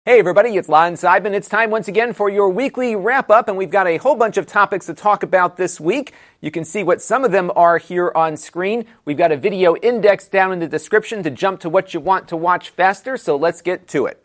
Hey everybody, it's Lon Seidman. It's time once again for your weekly wrap-up, and we've got a whole bunch of topics to talk about this week. You can see what some of them are here on screen. We've got a video index down in the description to jump to what you want to watch faster, so let's get to it.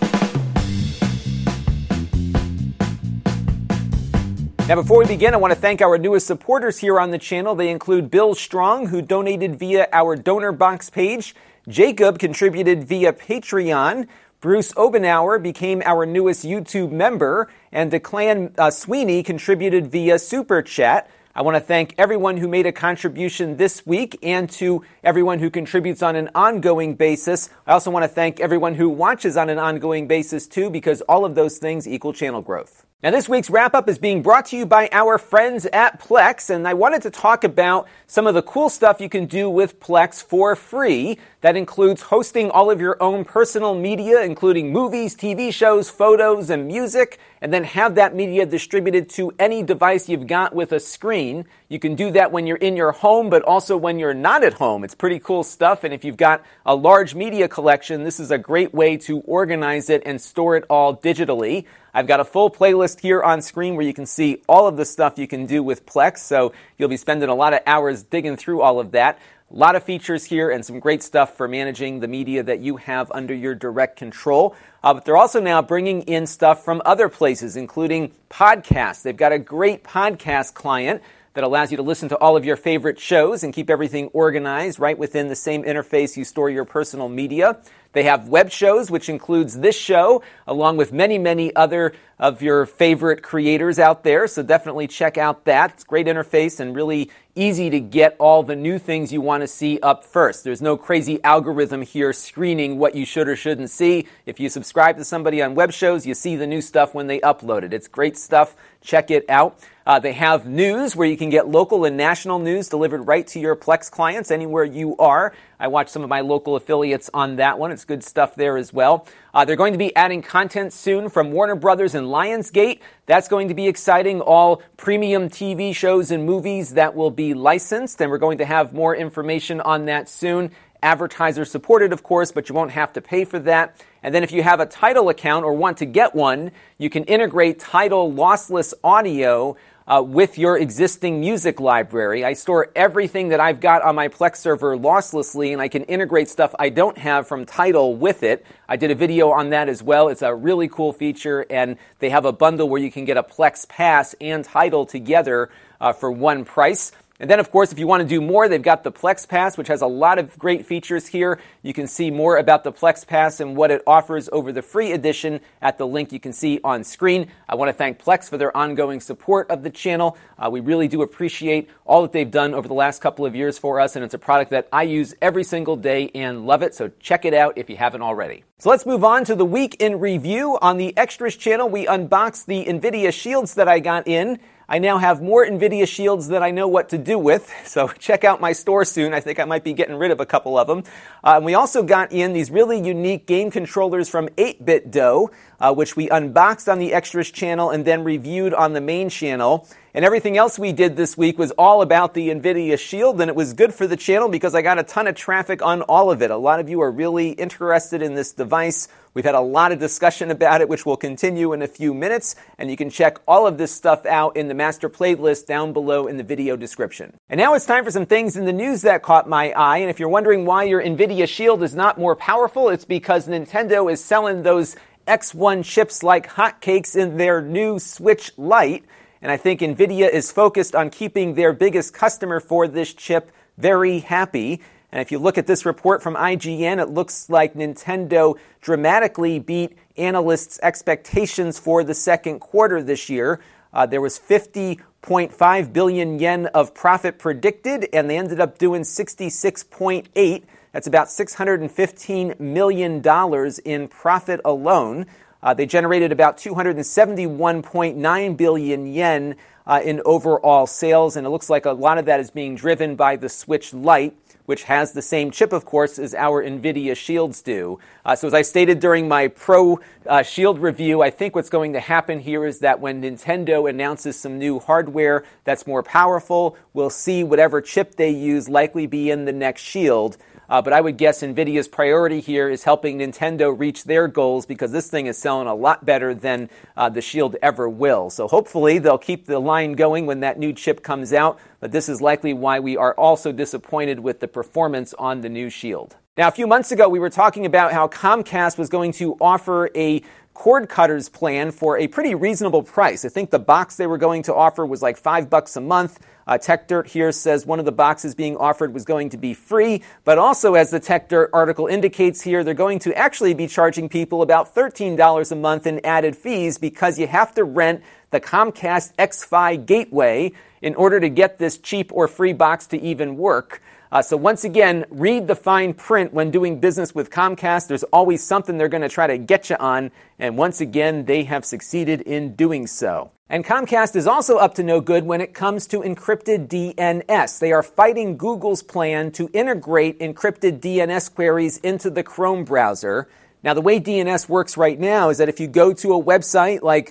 Now, before we begin, I want to thank our newest supporters here on the channel. They include Bill Strong, who donated via our donor box page. Jacob contributed via Patreon. Bruce Obenauer became our newest YouTube member, and Declan Sweeney contributed via Super Chat. I want to thank everyone who made a contribution this week and to everyone who contributes on an ongoing basis. I also want to thank everyone who watches on an ongoing basis too, because all of those things equal channel growth. Now, this week's wrap-up is being brought to you by our friends at Plex, and I wanted to talk about some of the cool stuff you can do with Plex for free. That includes hosting all of your own personal media, including movies, TV shows, photos, and music, and then have that media distributed to any device you've got with a screen. You can do that when you're in your home, but also when you're not at home. It's pretty cool stuff, and if you've got a large media collection, this is a great way to organize it and store it all digitally. I've got a full playlist here on screen where you can see all of the stuff you can do with Plex, so you'll be spending a lot of hours digging through all of that. A lot of features here and some great stuff for managing the media that you have under your direct control. But they're also now bringing in stuff from other places, including podcasts. They've got a great podcast client that allows you to listen to all of your favorite shows and keep everything organized right within the same interface you store your personal media. They have web shows, which includes this show, along with many, many other of your favorite creators out there. So definitely check out that. It's a great interface and really easy to get all the new things you want to see up first. There's no crazy algorithm here screening what you should or shouldn't see. If you subscribe to somebody on web shows, you see the new stuff when they upload it. It's great stuff. Check it out. They have news where you can get local and national news delivered right to your Plex clients anywhere you are. I watch some of my local affiliates on that one. It's good stuff there as well. They're going to be adding content soon from Warner Brothers and Lionsgate. That's going to be exciting. All premium TV shows and movies that will be licensed, and we're going to have more information on that soon. Advertiser supported, of course, but you won't have to pay for that. And then if you have a Tidal account or want to get one, you can integrate Tidal lossless audio with your existing music library. I store everything that I've got on my Plex server losslessly, and I can integrate stuff I don't have from Tidal with it. I did a video on that as well. It's a really cool feature, and they have a bundle where you can get a Plex Pass and Tidal together for one price. And then, of course, if you want to do more, they've got the Plex Pass, which has a lot of great features here. You can see more about the Plex Pass and what it offers over the free edition at the link you can see on screen. I want to thank Plex for their ongoing support of the channel. We really do appreciate all that they've done over the last couple of years for us, and it's a product that I use every single day and love it, so check it out if you haven't already. So let's move on to the week in review. On the Extras channel, we unboxed the NVIDIA Shields that I got in. I now have more NVIDIA Shields than I know what to do with, so check out my store soon. I think I might be getting rid of a couple of them. We also got in these really unique game controllers from 8BitDo, which we unboxed on the Extras channel and then reviewed on the main channel. And everything else we did this week was all about the NVIDIA Shield, and it was good for the channel because I got a ton of traffic on all of it. A lot of you are really interested in this device. We've had a lot of discussion about it, which will continue in a few minutes, and you can check all of this stuff out in the master playlist down below in the video description. And now it's time for some things in the news that caught my eye, and if you're wondering why your NVIDIA Shield is not more powerful, it's because Nintendo is selling those X1 chips like hotcakes in their new Switch Lite. And I think NVIDIA is focused on keeping their biggest customer for this chip very happy. And if you look at this report from IGN, it looks like Nintendo dramatically beat analysts' expectations for the second quarter this year. There was 50.5 billion yen of profit predicted, and they ended up doing 66.8. That's about $615 million in profit alone. They generated about 271.9 billion yen in overall sales, and it looks like a lot of that is being driven by the Switch Lite, which has the same chip, of course, as our NVIDIA Shields do. So as I stated during my Pro Shield review, I think what's going to happen here is that when Nintendo announces some new hardware that's more powerful, we'll see whatever chip they use likely be in the next Shield. but I would guess NVIDIA's priority here is helping Nintendo reach their goals because this thing is selling a lot better than the Shield ever will. So hopefully they'll keep the line going when that new chip comes out, but this is likely why we are also disappointed with the performance on the new Shield. Now, a few months ago, we were talking about how Comcast was going to offer a cord cutters plan for a pretty reasonable price. I think the box they were going to offer was like $5 a month. TechDirt here says one of the boxes being offered was going to be free, but also, as the TechDirt article indicates here, they're going to actually be charging people about $13 a month in added fees because you have to rent the Comcast Xfi gateway in order to get this cheap or free box to even work. So once again, read the fine print when doing business with Comcast. There's always something they're going to try to get you on, and once again, they have succeeded in doing so. And Comcast is also up to no good when it comes to encrypted DNS. They are fighting Google's plan to integrate encrypted DNS queries into the Chrome browser. Now, the way DNS works right now is that if you go to a website like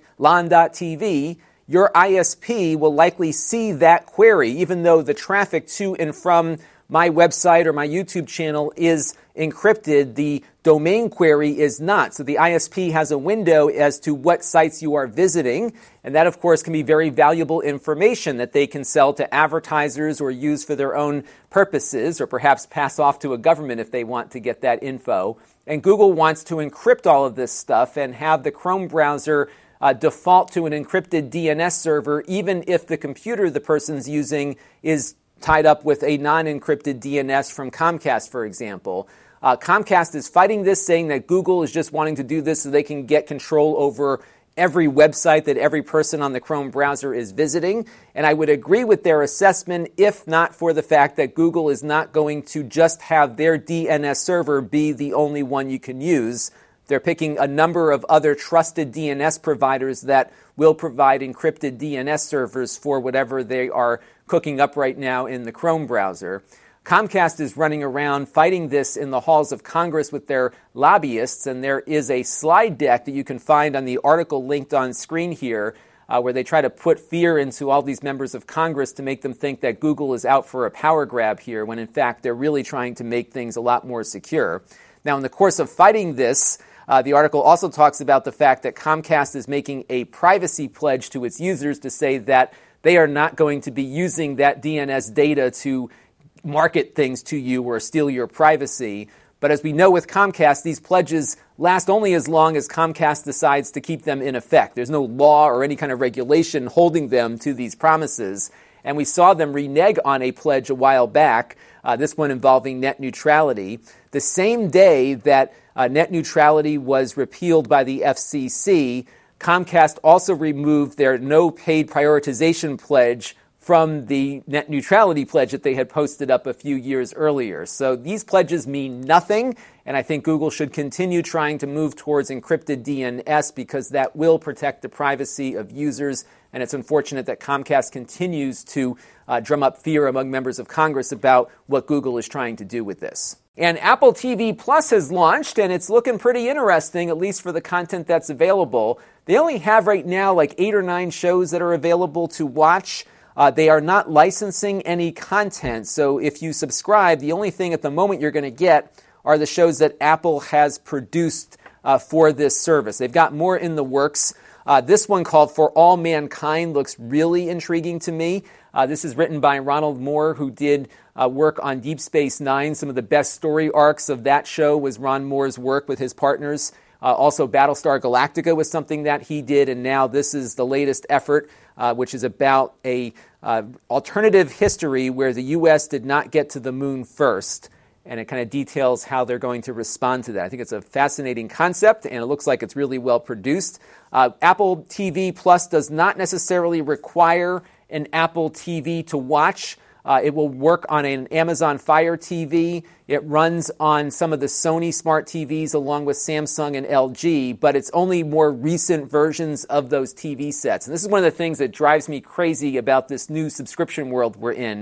lon.tv, your ISP will likely see that query, even though the traffic to and from my website or my YouTube channel is encrypted, the domain query is not. So the ISP has a window as to what sites you are visiting, and that, of course, can be very valuable information that they can sell to advertisers or use for their own purposes, or perhaps pass off to a government if they want to get that info. And Google wants to encrypt all of this stuff and have the Chrome browser default to an encrypted DNS server, even if the computer the person's using is tied up with a non-encrypted DNS from Comcast, for example. Comcast is fighting this, saying that Google is just wanting to do this so they can get control over every website that every person on the Chrome browser is visiting. And I would agree with their assessment if not for the fact that Google is not going to just have their DNS server be the only one you can use. They're picking a number of other trusted DNS providers that will provide encrypted DNS servers for whatever they are cooking up right now in the Chrome browser. Comcast is running around fighting this in the halls of Congress with their lobbyists, and there is a slide deck that you can find on the article linked on screen here where they try to put fear into all these members of Congress to make them think that Google is out for a power grab here, when in fact they're really trying to make things a lot more secure. Now, in the course of fighting this, the article also talks about the fact that Comcast is making a privacy pledge to its users to say that they are not going to be using that DNS data to market things to you or steal your privacy. But as we know with Comcast, these pledges last only as long as Comcast decides to keep them in effect. There's no law or any kind of regulation holding them to these promises. And we saw them renege on a pledge a while back, this one involving net neutrality. The same day that net neutrality was repealed by the FCC, Comcast also removed their no paid prioritization pledge from the net neutrality pledge that they had posted up a few years earlier. So these pledges mean nothing, and I think Google should continue trying to move towards encrypted DNS because that will protect the privacy of users, and it's unfortunate that Comcast continues to drum up fear among members of Congress about what Google is trying to do with this. And Apple TV Plus has launched, and it's looking pretty interesting, at least for the content that's available. They only have right now like 8 or 9 shows that are available to watch. They are not licensing any content, so if you subscribe, the only thing at the moment you're going to get are the shows that Apple has produced for this service. They've got more in the works. This one called For All Mankind looks really intriguing to me. This is written by Ronald Moore, who did work on Deep Space Nine. Some of the best story arcs of that show was Ron Moore's work with his partners. Also, Battlestar Galactica was something that he did, and now this is the latest effort, which is about a alternative history where the U.S. did not get to the moon first, and it kind of details how they're going to respond to that. I think it's a fascinating concept, and it looks like it's really well produced. Apple TV Plus does not necessarily require an Apple TV to watch. It will work on an Amazon Fire TV. It runs on some of the Sony smart TVs along with Samsung and LG, but it's only more recent versions of those TV sets. And this is one of the things that drives me crazy about this new subscription world we're in,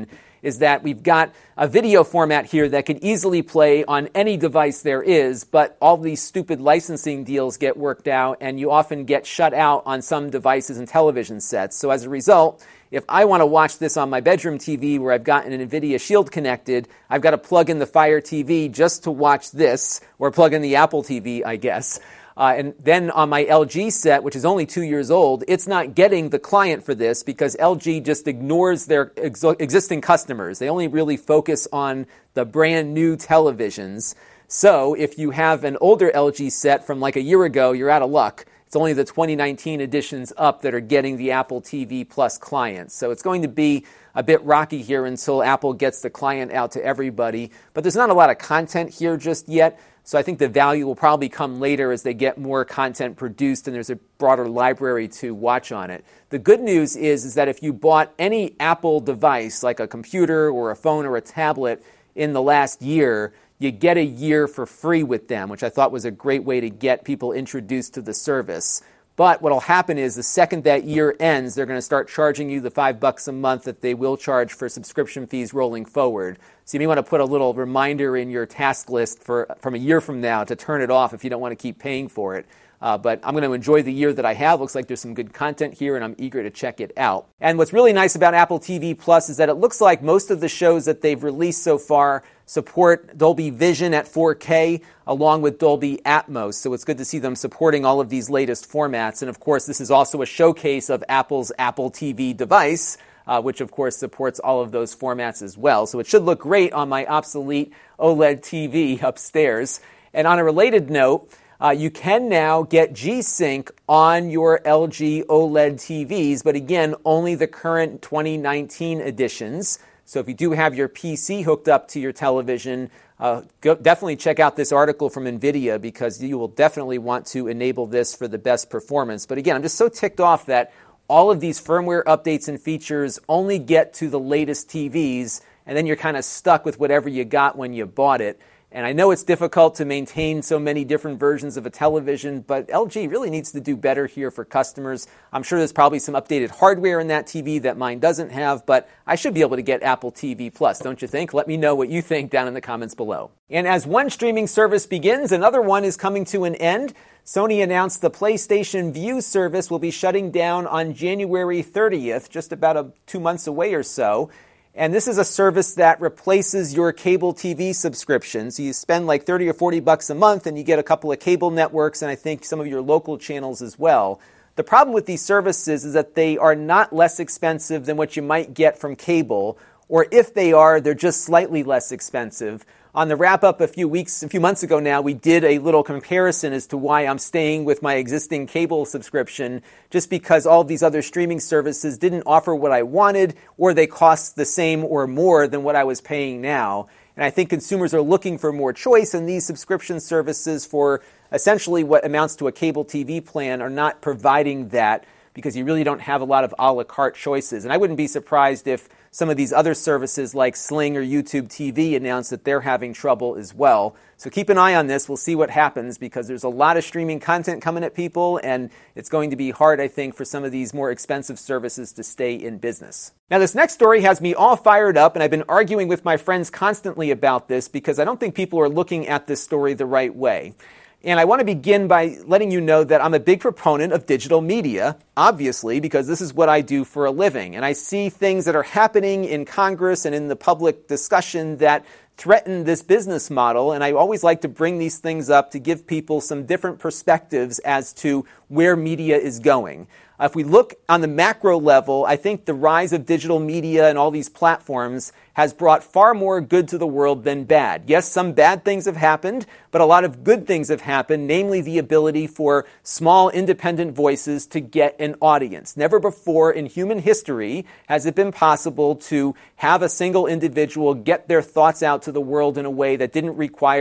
is that we've got a video format here that could easily play on any device there is, but all these stupid licensing deals get worked out, and you often get shut out on some devices and television sets. So as a result, if I want to watch this on my bedroom TV where I've got an NVIDIA Shield connected, I've got to plug in the Fire TV just to watch this, or plug in the Apple TV, I guess. And then on my LG set, which is only 2 years old, it's not getting the client for this because LG just ignores their existing customers. They only really focus on the brand new televisions. So if you have an older LG set from like a year ago, you're out of luck. It's only the 2019 editions up that are getting the Apple TV Plus client. So it's going to be a bit rocky here until Apple gets the client out to everybody. But there's not a lot of content here just yet. So I think the value will probably come later as they get more content produced and there's a broader library to watch on it. The good news is that if you bought any Apple device, like a computer or a phone or a tablet in the last year, you get a year for free with them, which I thought was a great way to get people introduced to the service. But what will happen is the second that year ends, they're going to start charging you the $5 a month that they will charge for subscription fees rolling forward. So you may want to put a little reminder in your task list from a year from now to turn it off if you don't want to keep paying for it. But I'm going to enjoy the year that I have. Looks like there's some good content here, and I'm eager to check it out. And what's really nice about Apple TV Plus is that it looks like most of the shows that they've released so far support Dolby Vision at 4K along with Dolby Atmos. So it's good to see them supporting all of these latest formats. And of course, this is also a showcase of Apple's Apple TV device, which of course supports all of those formats as well. So it should look great on my obsolete OLED TV upstairs. And on a related note, you can now get G-Sync on your LG OLED TVs, but again, only the current 2019 editions. So if you do have your PC hooked up to your television, definitely check out this article from NVIDIA because you will definitely want to enable this for the best performance. But again, I'm just so ticked off that all of these firmware updates and features only get to the latest TVs, and then you're kind of stuck with whatever you got when you bought it. And I know it's difficult to maintain so many different versions of a television, but LG really needs to do better here for customers. I'm sure there's probably some updated hardware in that TV that mine doesn't have, but I should be able to get Apple TV Plus, don't you think? Let me know what you think down in the comments below. And as one streaming service begins, another one is coming to an end. Sony announced the PlayStation Vue service will be shutting down on January 30th, just about 2 months away or so. And this is a service that replaces your cable TV subscription. So you spend like $30 or $40 a month and you get a couple of cable networks and I think some of your local channels as well. The problem with these services is that they are not less expensive than what you might get from cable, or if they are, they're just slightly less expensive. On the wrap-up a few months ago now, we did a little comparison as to why I'm staying with my existing cable subscription, just because all of these other streaming services didn't offer what I wanted, or they cost the same or more than what I was paying now. And I think consumers are looking for more choice, and these subscription services for essentially what amounts to a cable TV plan are not providing that, because you really don't have a lot of a la carte choices. And I wouldn't be surprised if some of these other services like Sling or YouTube TV announce that they're having trouble as well. So keep an eye on this. We'll see what happens because there's a lot of streaming content coming at people, and it's going to be hard, I think, for some of these more expensive services to stay in business. Now, this next story has me all fired up, and I've been arguing with my friends constantly about this because I don't think people are looking at this story the right way. And I want to begin by letting you know that I'm a big proponent of digital media, obviously, because this is what I do for a living. And I see things that are happening in Congress and in the public discussion that threaten this business model. And I always like to bring these things up to give people some different perspectives as to where media is going. If we look on the macro level, I think the rise of digital media and all these platforms has brought far more good to the world than bad. Yes, some bad things have happened, but a lot of good things have happened, namely the ability for small independent voices to get an audience. Never before in human history has it been possible to have a single individual get their thoughts out to the world in a way that didn't require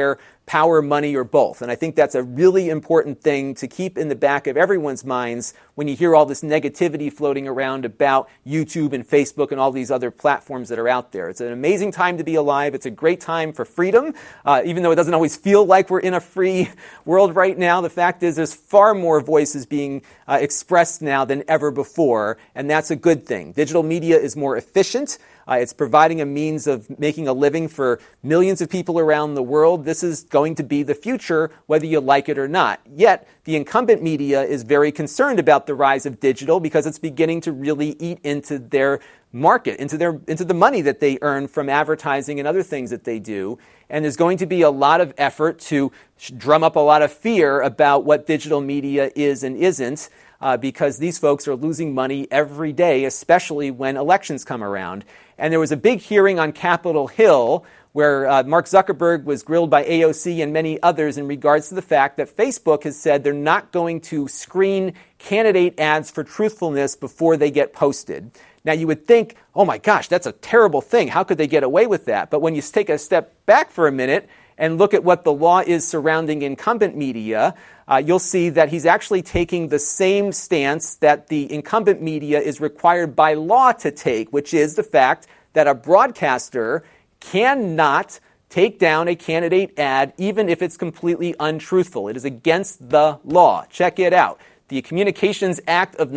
power, money, or both. And I think that's a really important thing to keep in the back of everyone's minds when you hear all this negativity floating around about YouTube and Facebook and all these other platforms that are out there. It's an amazing time to be alive. It's a great time for freedom, even though it doesn't always feel like we're in a free world right now. The fact is there's far more voices being expressed now than ever before, and that's a good thing. Digital media is more efficient. It's providing a means of making a living for millions of people around the world. This is going to be the future, whether you like it or not. Yet, the incumbent media is very concerned about the rise of digital because it's beginning to really eat into their market, into the money that they earn from advertising and other things that they do. And there's going to be a lot of effort to drum up a lot of fear about what digital media is and isn't. Because these folks are losing money every day, especially when elections come around. And there was a big hearing on Capitol Hill where Mark Zuckerberg was grilled by AOC and many others in regards to the fact that Facebook has said they're not going to screen candidate ads for truthfulness before they get posted. Now, you would think, oh my gosh, that's a terrible thing. How could they get away with that? But when you take a step back for a minute and look at what the law is surrounding incumbent media, you'll see that he's actually taking the same stance that the incumbent media is required by law to take, which is the fact that a broadcaster cannot take down a candidate ad even if it's completely untruthful. It is against the law. Check it out. The Communications Act of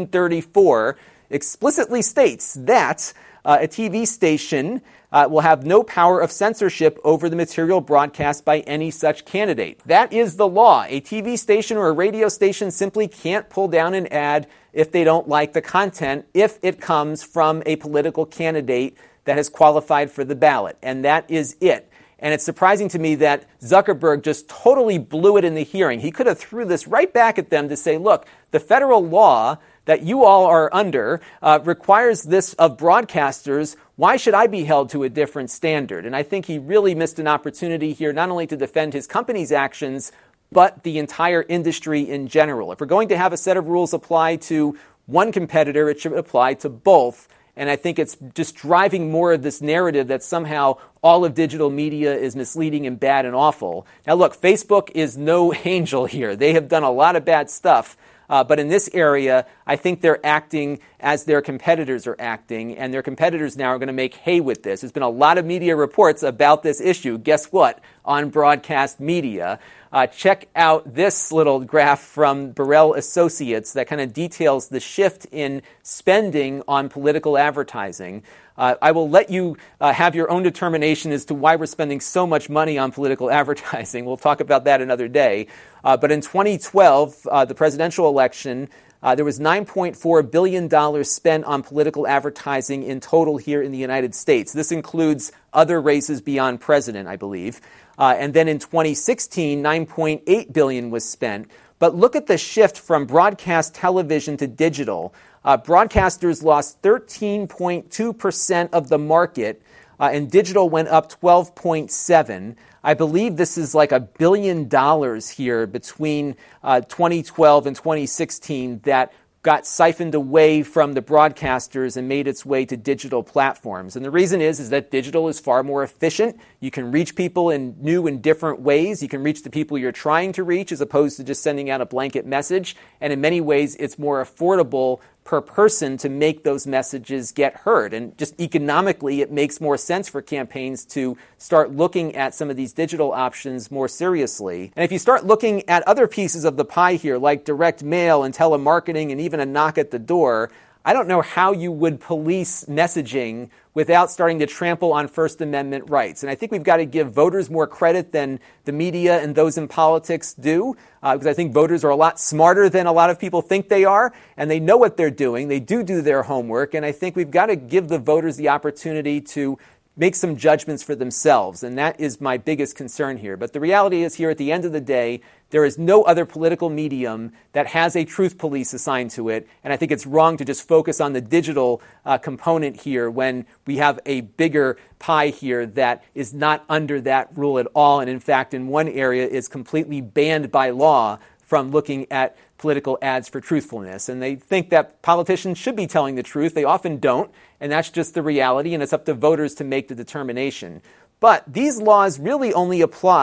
1934 explicitly states that a TV station will have no power of censorship over the material broadcast by any such candidate. That is the law. A TV station or a radio station simply can't pull down an ad if they don't like the content, if it comes from a political candidate that has qualified for the ballot. And that is it. And it's surprising to me that Zuckerberg just totally blew it in the hearing. He could have threw this right back at them to say, look, the federal law that you all are under requires this of broadcasters. Why should I be held to a different standard? And I think he really missed an opportunity here not only to defend his company's actions, but the entire industry in general. If we're going to have a set of rules apply to one competitor, it should apply to both. And I think it's just driving more of this narrative that somehow all of digital media is misleading and bad and awful. Now look, Facebook is no angel here. They have done a lot of bad stuff. But in this area, I think they're acting as their competitors are acting, and their competitors now are going to make hay with this. There's been a lot of media reports about this issue. Guess what? On broadcast media. Check out this little graph from Burrell Associates that kind of details the shift in spending on political advertising. I will let you have your own determination as to why we're spending so much money on political advertising. We'll talk about that another day. But in 2012, the presidential election, there was $9.4 billion spent on political advertising in total here in the United States. This includes other races beyond president, I believe. And then in 2016, $9.8 billion was spent. But look at the shift from broadcast television to digital. Broadcasters lost 13.2% of the market, and digital went up 12.7%. I believe this is like $1 billion here between 2012 and 2016 that got siphoned away from the broadcasters and made its way to digital platforms. And the reason is that digital is far more efficient. You can reach people in new and different ways. You can reach the people you're trying to reach as opposed to just sending out a blanket message. And in many ways, it's more affordable per person to make those messages get heard. And just economically, it makes more sense for campaigns to start looking at some of these digital options more seriously. And if you start looking at other pieces of the pie here, like direct mail and telemarketing and even a knock at the door, I don't know how you would police messaging without starting to trample on First Amendment rights. And I think we've got to give voters more credit than the media and those in politics do, because I think voters are a lot smarter than a lot of people think they are, and they know what they're doing. They do their homework, and I think we've got to give the voters the opportunity to make some judgments for themselves, and that is my biggest concern here. But the reality is here at the end of the day, there is no other political medium that has a truth police assigned to it, and I think it's wrong to just focus on the digital component here when we have a bigger pie here that is not under that rule at all, and in fact in one area is completely banned by law from looking at political ads for truthfulness. And they think that politicians should be telling the truth. They often don't, and that's just the reality, and it's up to voters to make the determination. But these laws really only apply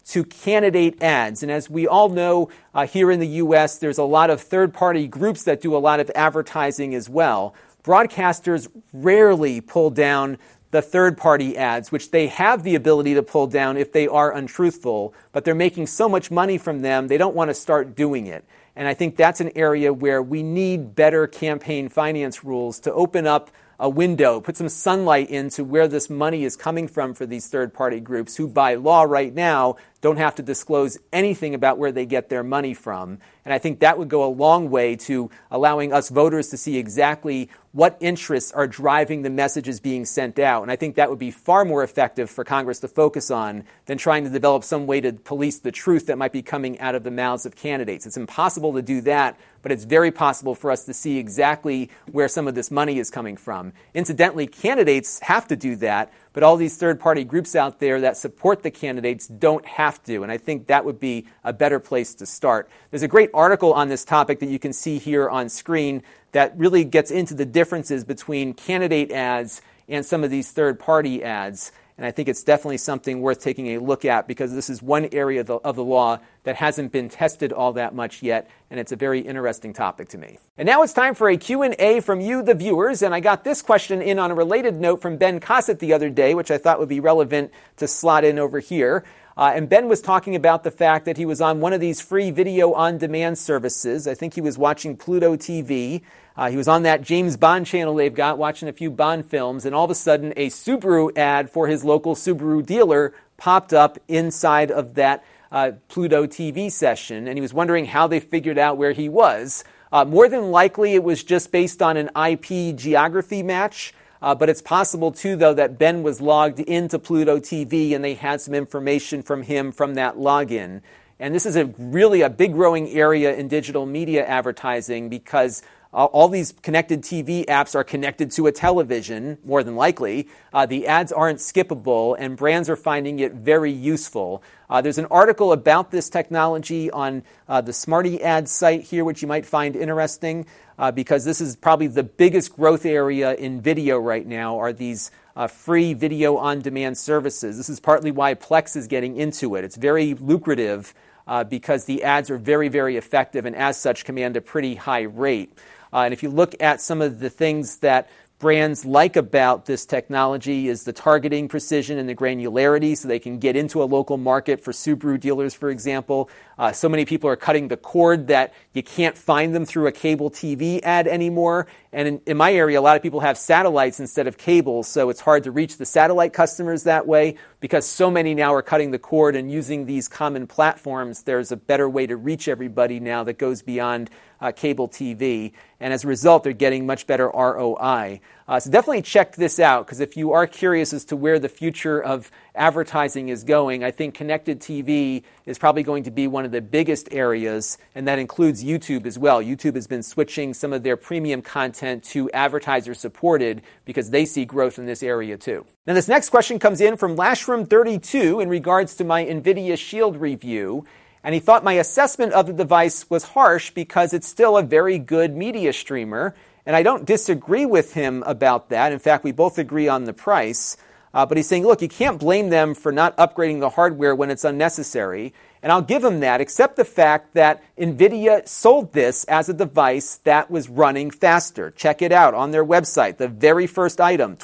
to candidate ads. And as we all know, here in the U.S., there's a lot of third-party groups that do a lot of advertising as well. Broadcasters rarely pull down the third-party ads, which they have the ability to pull down if they are untruthful, but they're making so much money from them, they don't want to start doing it. And I think that's an area where we need better campaign finance rules to open up a window, put some sunlight into where this money is coming from for these third-party groups who, by law right now, don't have to disclose anything about where they get their money from. And I think that would go a long way to allowing us voters to see exactly what interests are driving the messages being sent out. And I think that would be far more effective for Congress to focus on than trying to develop some way to police the truth that might be coming out of the mouths of candidates. It's impossible to do that, but it's very possible for us to see exactly where some of this money is coming from. Incidentally, candidates have to do that, but all these third-party groups out there that support the candidates don't have to, and I think that would be a better place to start. There's a great article on this topic that you can see here on screen that really gets into the differences between candidate ads and some of these third-party ads. And I think it's definitely something worth taking a look at because this is one area of the law that hasn't been tested all that much yet, and it's a very interesting topic to me. And now it's time for a Q&A from you, the viewers, and I got this question in on a related note from Ben Cossett the other day, which I thought would be relevant to slot in over here. And Ben was talking about the fact that he was on one of these free video on-demand services. I think he was watching Pluto TV. He was on that James Bond channel they've got, watching a few Bond films, and all of a sudden a Subaru ad for his local Subaru dealer popped up inside of that Pluto TV session, and he was wondering how they figured out where he was. More than likely, it was just based on an IP geography match. But it's possible, too, though, that Ben was logged into Pluto TV and they had some information from him from that login. And this is really a big growing area in digital media advertising because all these connected TV apps are connected to a television, more than likely. The ads aren't skippable, and brands are finding it very useful. There's an article about this technology on the Smarty Ad site here, which you might find interesting, because this is probably the biggest growth area in video right now, are these free video on-demand services. This is partly why Plex is getting into it. It's very lucrative because the ads are very, very effective and as such command a pretty high rate. And if you look at some of the things that brands like about this technology is the targeting precision and the granularity so they can get into a local market for Subaru dealers, for example. So many people are cutting the cord that you can't find them through a cable TV ad anymore. And in my area, a lot of people have satellites instead of cable, so it's hard to reach the satellite customers that way because so many now are cutting the cord and using these common platforms. There's a better way to reach everybody now that goes beyond cable TV. And as a result, they're getting much better ROI. So definitely check this out, because if you are curious as to where the future of advertising is going, I think connected TV is probably going to be one of the biggest areas, and that includes YouTube as well. YouTube has been switching some of their premium content to advertiser-supported because they see growth in this area too. Now this next question comes in from Lashroom32 in regards to my NVIDIA Shield review. And he thought my assessment of the device was harsh because it's still a very good media streamer. And I don't disagree with him about that. In fact, we both agree on the price. But he's saying, look, you can't blame them for not upgrading the hardware when it's unnecessary. And I'll give him that, except the fact that NVIDIA sold this as a device that was running faster. Check it out on their website. The very first item,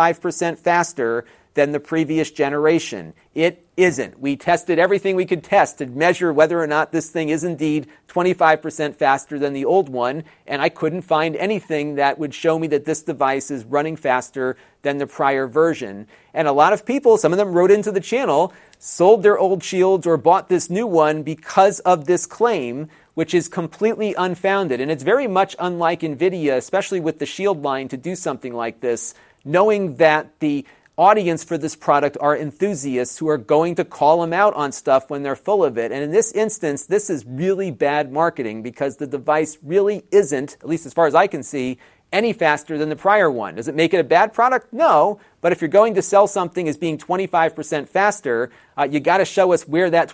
25% faster than the previous generation. It isn't. We tested everything we could test to measure whether or not this thing is indeed 25% faster than the old one, and I couldn't find anything that would show me that this device is running faster than the prior version. And a lot of people, some of them wrote into the channel, sold their old Shields or bought this new one because of this claim, which is completely unfounded. And it's very much unlike NVIDIA, especially with the Shield line, to do something like this, knowing that the audience for this product are enthusiasts who are going to call them out on stuff when they're full of it. And in this instance, this is really bad marketing because the device really isn't, at least as far as I can see, any faster than the prior one. Does it make it a bad product? No. But if you're going to sell something as being 25% faster, you got to show us where that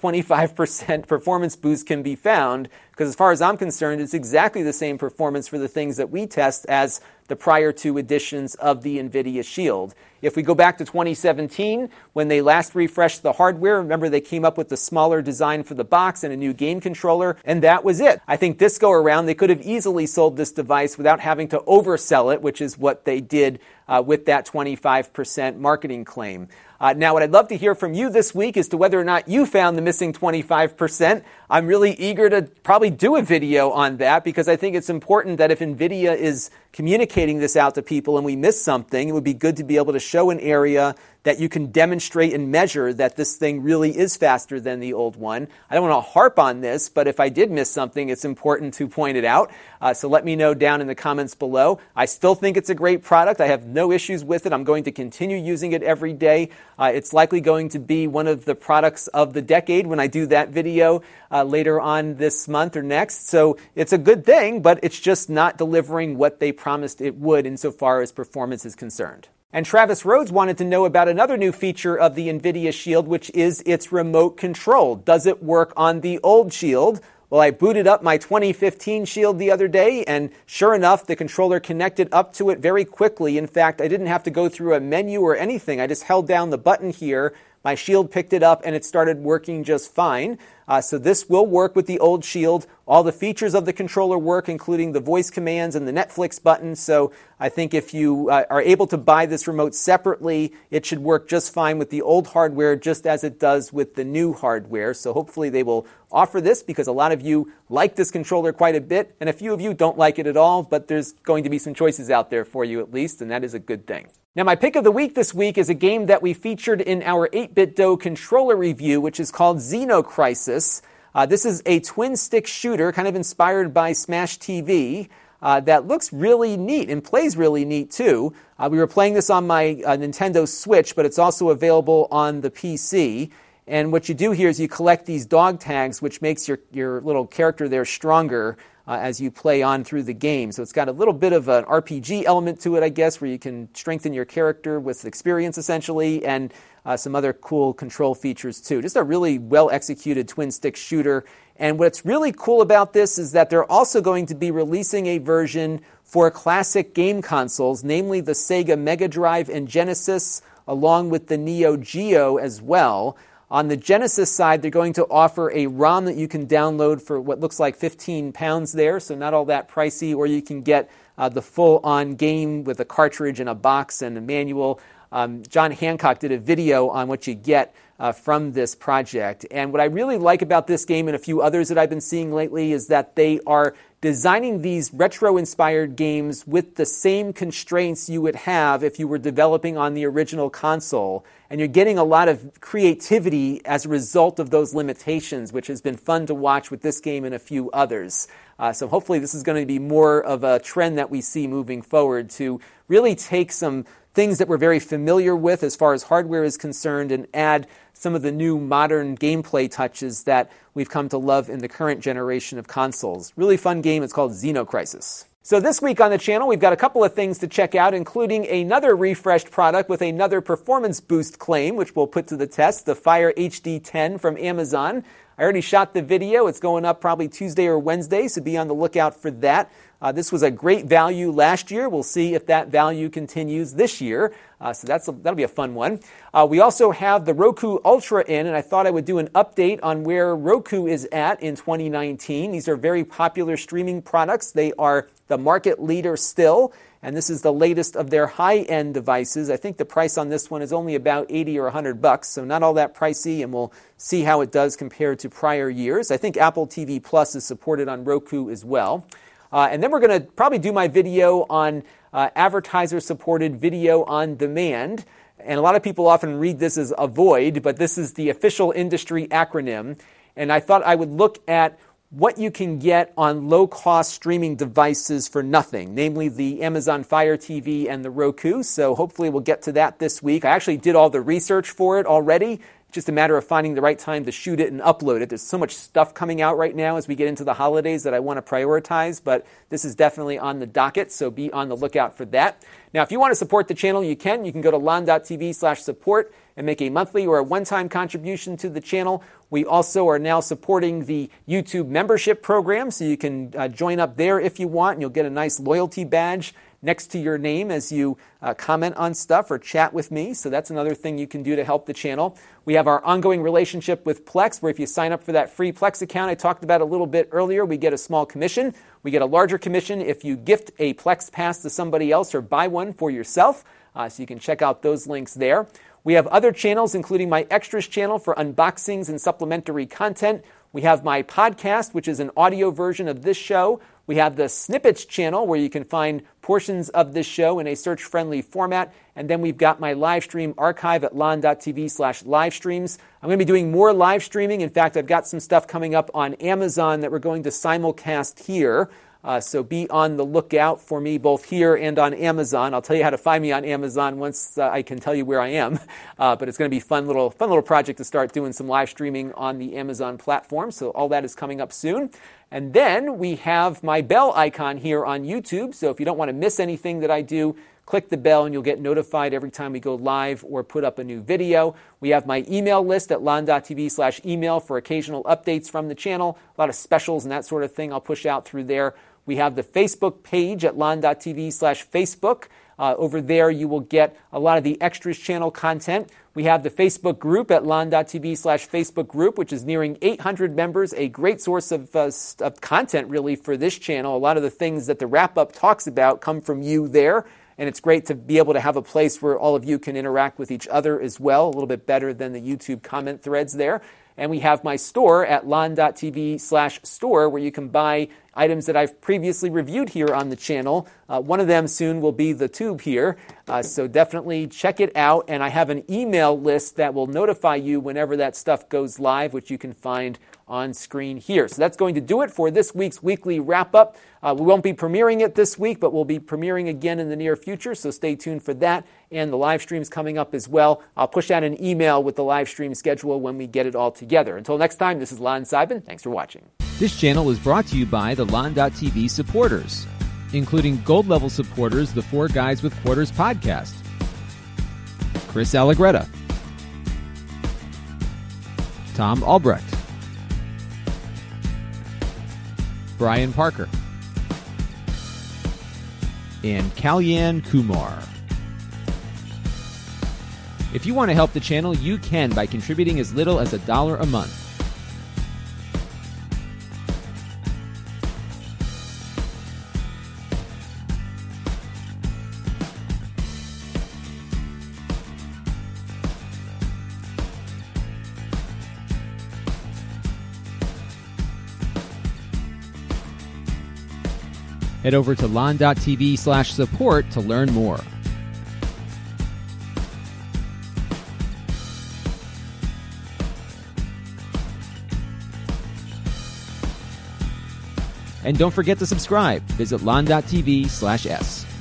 25% performance boost can be found. Because as far as I'm concerned, it's exactly the same performance for the things that we test as the prior two editions of the NVIDIA Shield. If we go back to 2017, when they last refreshed the hardware, remember they came up with the smaller design for the box and a new game controller, and that was it. I think this go around, they could have easily sold this device without having to oversell it, which is what they did with that 25% marketing claim. Now, what I'd love to hear from you this week as to whether or not you found the missing 25%. I'm really eager to probably do a video on that because I think it's important that if NVIDIA is communicating this out to people and we miss something, it would be good to be able to show an area that you can demonstrate and measure that this thing really is faster than the old one. I don't want to harp on this, but if I did miss something, it's important to point it out. So let me know down in the comments below. I still think it's a great product. I have no issues with it. I'm going to continue using it every day. It's likely going to be one of the products of the decade when I do that video later on this month or next. So it's a good thing, but it's just not delivering what they promised it would insofar as performance is concerned. And Travis Rhodes wanted to know about another new feature of the NVIDIA Shield, which is its remote control. Does it work on the old Shield? Well, I booted up my 2015 Shield the other day, and sure enough, the controller connected up to it very quickly. In fact, I didn't have to go through a menu or anything. I just held down the button here. My Shield picked it up, and it started working just fine. So this will work with the old Shield. All the features of the controller work, including the voice commands and the Netflix button. So I think if you are able to buy this remote separately, it should work just fine with the old hardware, just as it does with the new hardware. So hopefully they will offer this because a lot of you like this controller quite a bit, and a few of you don't like it at all, but there's going to be some choices out there for you at least, and that is a good thing. Now, my pick of the week this week is a game that we featured in our 8BitDo controller review, which is called Xenocrisis. This is a twin-stick shooter, kind of inspired by Smash TV, that looks really neat and plays really neat, too. We were playing this on my Nintendo Switch, but it's also available on the PC. And what you do here is you collect these dog tags, which makes your little character there stronger as you play on through the game. So it's got a little bit of an RPG element to it, I guess, where you can strengthen your character with experience, essentially, and some other cool control features, too. Just a really well-executed twin-stick shooter. And what's really cool about this is that they're also going to be releasing a version for classic game consoles, namely the Sega Mega Drive and Genesis, along with the Neo Geo as well. On the Genesis side, they're going to offer a ROM that you can download for what looks like £15 there, so not all that pricey, or you can get the full-on game with a cartridge and a box and a manual. John Hancock did a video on what you get from this project. And what I really like about this game and a few others that I've been seeing lately is that they are designing these retro-inspired games with the same constraints you would have if you were developing on the original console. And you're getting a lot of creativity as a result of those limitations, which has been fun to watch with this game and a few others. So hopefully this is going to be more of a trend that we see moving forward to really take some things that we're very familiar with as far as hardware is concerned and add some of the new modern gameplay touches that we've come to love in the current generation of consoles. Really fun game. It's called Xenocrisis. So this week on the channel, we've got a couple of things to check out, including another refreshed product with another performance boost claim, which we'll put to the test, the Fire HD 10 from Amazon. I already shot the video. It's going up probably Tuesday or Wednesday, so be on the lookout for that. This was a great value last year. We'll see if that value continues this year. So that'll be a fun one. We also have the Roku Ultra in, and I thought I would do an update on where Roku is at in 2019. These are very popular streaming products. They are the market leader still, and this is the latest of their high-end devices. I think the price on this one is only about $80 or $100, so not all that pricey, and we'll see how it does compared to prior years. I think Apple TV Plus is supported on Roku as well. And then we're going to probably do my video on advertiser-supported video on demand. And a lot of people often read this as AVOID, but this is the official industry acronym. And I thought I would look at what you can get on low-cost streaming devices for nothing, namely the Amazon Fire TV and the Roku. So hopefully we'll get to that this week. I actually did all the research for it already. Just a matter of finding the right time to shoot it and upload it. There's so much stuff coming out right now as we get into the holidays that I want to prioritize, but this is definitely on the docket, so be on the lookout for that. Now, if you want to support the channel, you can. You can go to lon.tv/support and make a monthly or a one-time contribution to the channel. We also are now supporting the YouTube membership program, so you can join up there if you want, and you'll get a nice loyalty badge next to your name as you comment on stuff or chat with me. So that's another thing you can do to help the channel. We have our ongoing relationship with Plex, where if you sign up for that free Plex account I talked about a little bit earlier, we get a small commission. We get a larger commission if you gift a Plex pass to somebody else or buy one for yourself. So you can check out those links there. We have other channels, including my Extras channel for unboxings and supplementary content. We have my podcast, which is an audio version of this show. We have the Snippets channel, where you can find portions of this show in a search-friendly format. And then we've got my live stream archive at lon.tv/livestreams. I'm going to be doing more live streaming. In fact, I've got some stuff coming up on Amazon that we're going to simulcast here. So be on the lookout for me both here and on Amazon. I'll tell you how to find me on Amazon once I can tell you where I am. But it's going to be a fun little project to start doing some live streaming on the Amazon platform. So all that is coming up soon. And then we have my bell icon here on YouTube. So if you don't want to miss anything that I do, click the bell and you'll get notified every time we go live or put up a new video. We have my email list at lon.tv/email for occasional updates from the channel. A lot of specials and that sort of thing I'll push out through there. We have the Facebook page at lon.tv/Facebook. Over there, you will get a lot of the Extras channel content. We have the Facebook group at lon.tv/Facebook group, which is nearing 800 members, a great source of content, really, for this channel. A lot of the things that the wrap-up talks about come from you there, and it's great to be able to have a place where all of you can interact with each other as well, a little bit better than the YouTube comment threads there. And we have my store at lon.tv/store, where you can buy items that I've previously reviewed here on the channel. One of them soon will be the tube here. So definitely check it out. And I have an email list that will notify you whenever that stuff goes live, which you can find on screen here. So that's going to do it for this week's weekly wrap-up. We won't be premiering it this week, but we'll be premiering again in the near future, so stay tuned for that. And the live stream's coming up as well. I'll push out an email with the live stream schedule when we get it all together. Until next time, this is Lon Seidman. Thanks for watching. This channel is brought to you by the Lon.TV supporters, including gold-level supporters, the Four Guys with Quarters podcast, Chris Allegretta, Tom Albrecht, Brian Parker, and Kalyan Kumar. If you want to help the channel, you can by contributing as little as $1 a month. Head over to lon.tv/support to learn more. And don't forget to subscribe. Visit lon.tv/s.